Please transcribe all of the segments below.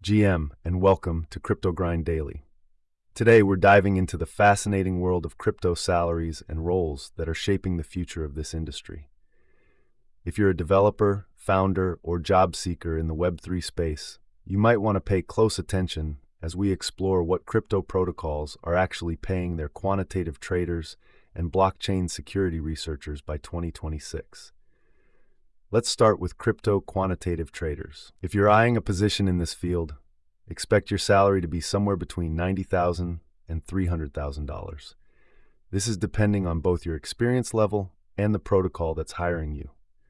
GM, and welcome to Crypto Grind Daily. Today, we're diving into the fascinating world of crypto salaries and roles that are shaping the future of this industry. If you're a developer, founder, or job seeker in the Web3 space, you might want to pay close attention as we explore what crypto protocols are actually paying their quantitative traders and blockchain security researchers by 2026. Let's start with crypto quantitative traders. If you're eyeing a position in this field, expect your salary to be somewhere between $90,000 and $300,000. This is depending on both your experience level and the protocol that's hiring you.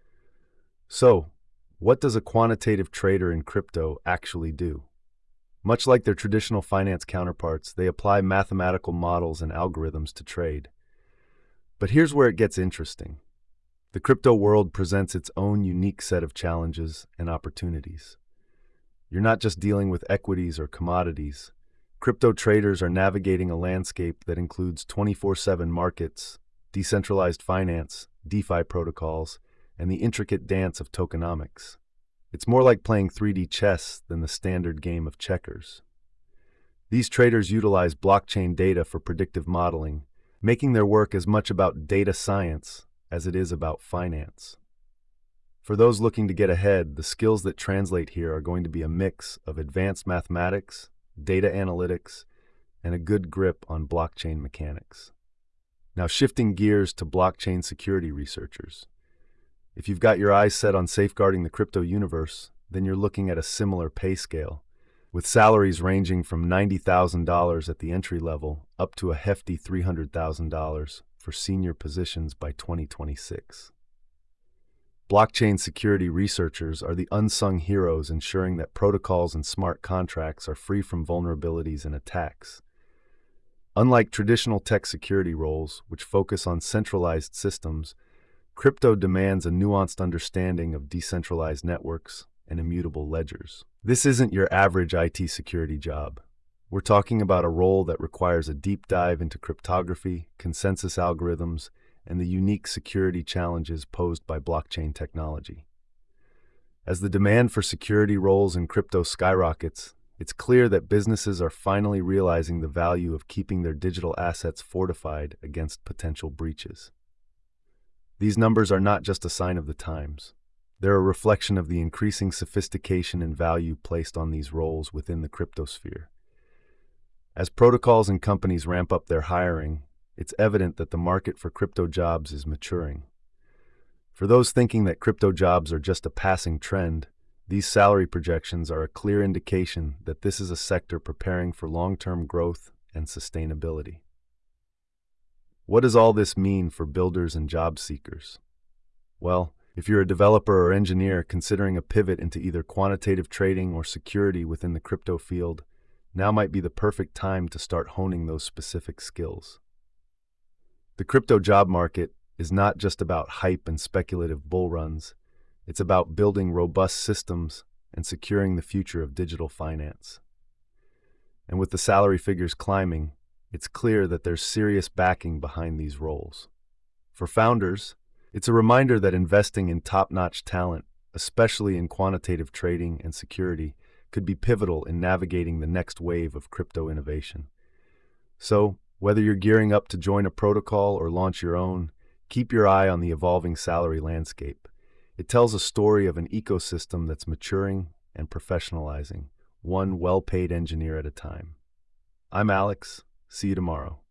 So, what does a quantitative trader in crypto actually do? Much like their traditional finance counterparts, they apply mathematical models and algorithms to trade. But here's where it gets interesting. The crypto world presents its own unique set of challenges and opportunities. You're not just dealing with equities or commodities. Crypto traders are navigating a landscape that includes 24/7 markets, decentralized finance, DeFi protocols, and the intricate dance of tokenomics. It's more like playing 3D chess than the standard game of checkers. These traders utilize blockchain data for predictive modeling, making their work as much about data science as it is about finance. For those looking to get ahead, the skills that translate here are going to be a mix of advanced mathematics, data analytics, and a good grip on blockchain mechanics. Now, shifting gears to blockchain security researchers. If you've got your eyes set on safeguarding the crypto universe, then you're looking at a similar pay scale, with salaries ranging from $90,000 at the entry level up to a hefty $300,000 for senior positions by 2026. Blockchain security researchers are the unsung heroes ensuring that protocols and smart contracts are free from vulnerabilities and attacks. Unlike traditional tech security roles, which focus on centralized systems, crypto demands a nuanced understanding of decentralized networks and immutable ledgers. This isn't your average IT security job. We're talking about a role that requires a deep dive into cryptography, consensus algorithms, and the unique security challenges posed by blockchain technology. As the demand for security roles in crypto skyrockets, it's clear that businesses are finally realizing the value of keeping their digital assets fortified against potential breaches. These numbers are not just a sign of the times. They're a reflection of the increasing sophistication and value placed on these roles within the cryptosphere. As protocols and companies ramp up their hiring, it's evident that the market for crypto jobs is maturing. For those thinking that crypto jobs are just a passing trend, these salary projections are a clear indication that this is a sector preparing for long-term growth and sustainability. What does all this mean for builders and job seekers? Well, if you're a developer or engineer considering a pivot into either quantitative trading or security within the crypto field, now might be the perfect time to start honing those specific skills. The crypto job market is not just about hype and speculative bull runs. It's about building robust systems and securing the future of digital finance. And with the salary figures climbing, it's clear that there's serious backing behind these roles. For founders, it's a reminder that investing in top-notch talent, especially in quantitative trading and security, could be pivotal in navigating the next wave of crypto innovation. So, whether you're gearing up to join a protocol or launch your own, keep your eye on the evolving salary landscape. It tells a story of an ecosystem that's maturing and professionalizing, one well-paid engineer at a time. I'm Alex. See you tomorrow.